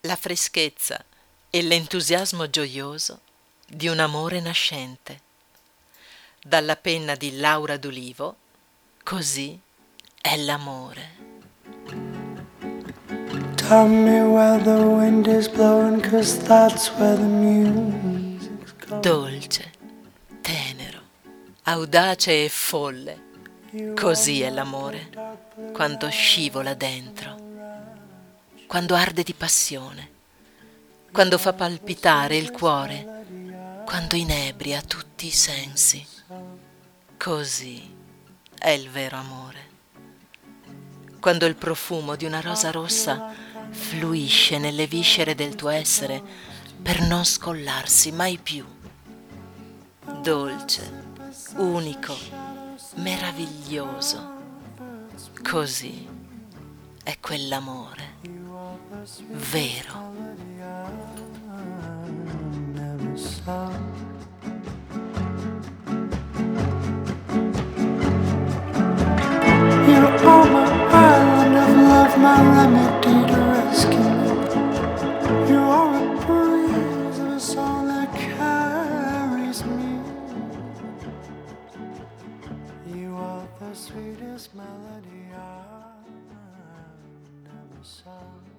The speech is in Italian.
la freschezza e l'entusiasmo gioioso di un amore nascente. Dalla penna di Laura D'Ulivo, Così è l'amore. Tell me where the wind is blowing, 'cause that's where the music's going. Dolce, tenero, audace e folle, così è l'amore, quando scivola dentro, quando arde di passione, quando fa palpitare il cuore, quando inebria tutti i sensi. Così è il vero amore. Quando il profumo di una rosa rossa fluisce nelle viscere del tuo essere per non scollarsi mai più. Dolce, unico, meraviglioso. Così è quell'amore vero. You are my island of love, my remedy to rescue me. You are a breeze of a song that carries me. You are the sweetest melody I've never sung.